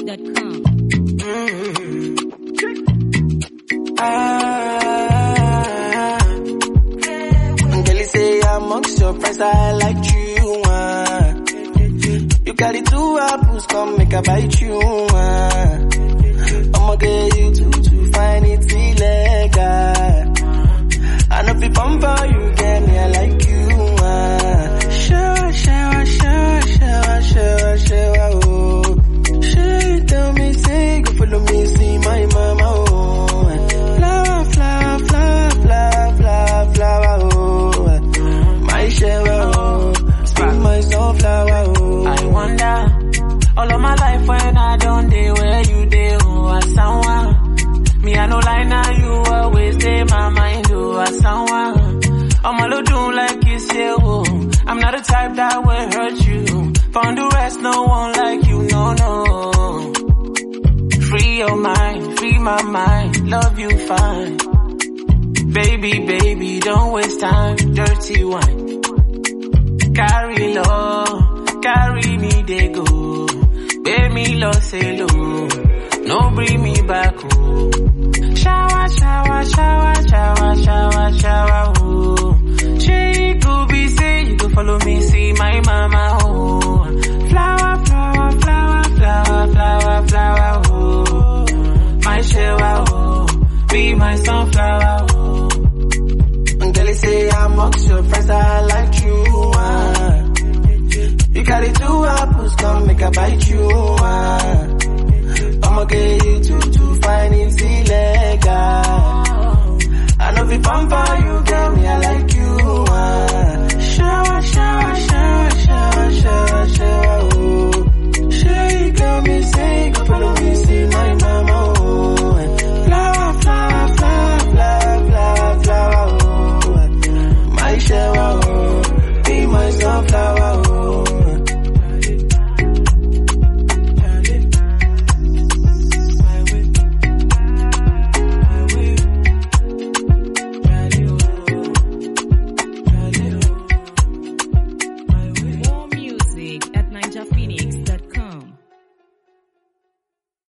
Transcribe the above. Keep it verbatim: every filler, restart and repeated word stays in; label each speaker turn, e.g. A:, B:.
A: dot com.
B: Ah, girl, you say amongst your friends I like you. Ah. You carry two apples, come make a bite you. Ah. I'ma get you too to find it illegal. I know if I'm for you, get me, I like you. Ah. Shower, shower, shower, shower, shower, shower, oh. She tell me, say, go follow me, see my mama, oh. Flower, flower, flower, flower, flower, flower, oh. My shower, oh. Speak my sunflower, oh.
C: I wonder, all of my life when I don't day where you day, oh, as someone. Me, I no lie now, you always stay my mind, oh, as someone. I'm all do like you say, oh. I'm not the type that will hurt you. Found the rest, no one like you, no, no. Free your mind, free my mind, love you fine. Baby, baby, don't waste time, dirty wine. Carry low, carry me, they go. Baby, love, say low, no bring me back, oh. Shower, shower, shower, shower, shower, shower, oh. She could be say, you could follow me, see my mama, oh. Flower, flower, flower, flower, flower, flower, oh. My shower, oh. Be my sunflower, oh.
B: Girl, you say amongst your friends I like you, ah. You carry two apples, come make a bite you, ah. I'ma get you two to find it illegal. I know if I'm for you, girl, me, I like you, ah. Shower, shower, shower, shower, shower, shower.